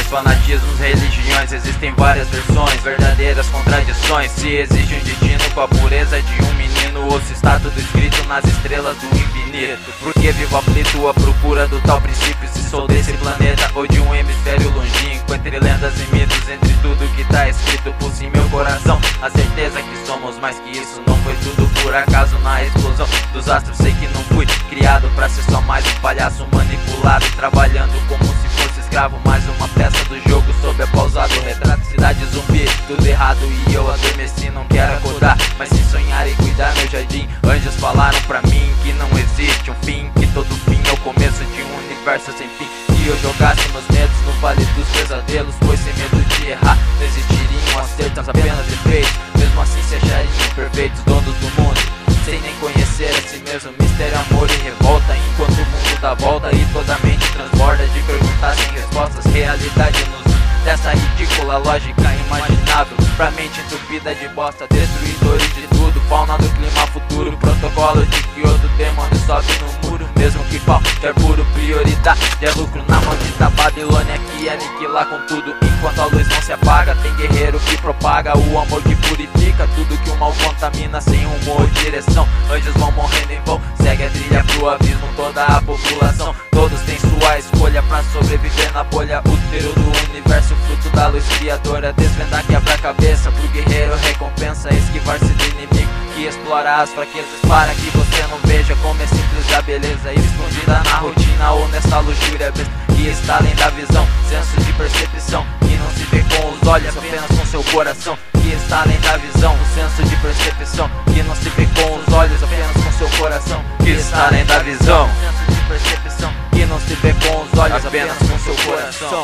fanatismos, religiões, existem várias versões, verdadeiras contradições. Se exige um destino com a pureza de um menino, ou se está tudo escrito nas estrelas do infinito. Porque vivo aflito à procura do tal princípio, se sou desse planeta ou de um hemisfério longínquo. Entre lendas e mitos, entre tudo que tá escrito, pulsa em meu coração a certeza que somos mais que isso. Não foi tudo por acaso na explosão dos astros, sei que não fui criado pra ser só mais um palhaço manipulado, trabalhando como se fosse escravo, mais uma peça do jogo sob a pausado retrato. Cidade zumbi, tudo errado e eu adormeci, não quero acordar, mas sim sonhar e cuidar meu jardim. Anjos falaram pra mim que não existe um fim, que todo fim é o começo de um universo sem fim. Se eu jogasse meus medos no vale dos pesadelos, pois sem medo de errar não existiriam acertos, apenas defeitos. Mesmo assim se achariam perfeitos, donos do mundo, sem nem conhecer a si mesmo. Mistério, amor e revolta, enquanto o mundo dá volta e toda a mente transborda de perguntas sem respostas. Realidade nos dessa ridícula lógica imaginável, pra mente entupida de bosta, destruidores de tudo. Fauna do clima futuro, protocolo de Kyoto, demônio sobe no muro, mesmo que pau é puro. Prioridade é lucro na maldita Babilônia que aniquila com tudo. Enquanto a luz não se apaga, tem guerreiro que propaga o amor que purifica tudo que o mal contamina, sem rumo ou direção. Anjos vão morrendo em vão, segue a trilha pro abismo toda a população. Todos têm sua escolha pra sobreviver na bolha, útero do universo, fruto da luz criadora. Desvendar quebra-cabeça pro guerreiro, recompensa esquivar-se do inimigo que explora as fraquezas, para que você não veja como é simples a beleza, escondida na rotina ou nessa luxúria besta que está além da visão. Senso de percepção que não se vê com os olhos, apenas com seu coração, que está além da visão. O senso de percepção que não se vê com os olhos, apenas com seu coração, que está além da visão. Senso de percepção que não se vê com os olhos, apenas com seu coração,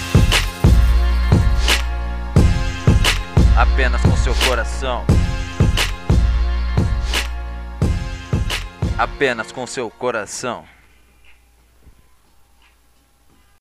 apenas com seu coração, apenas com seu coração.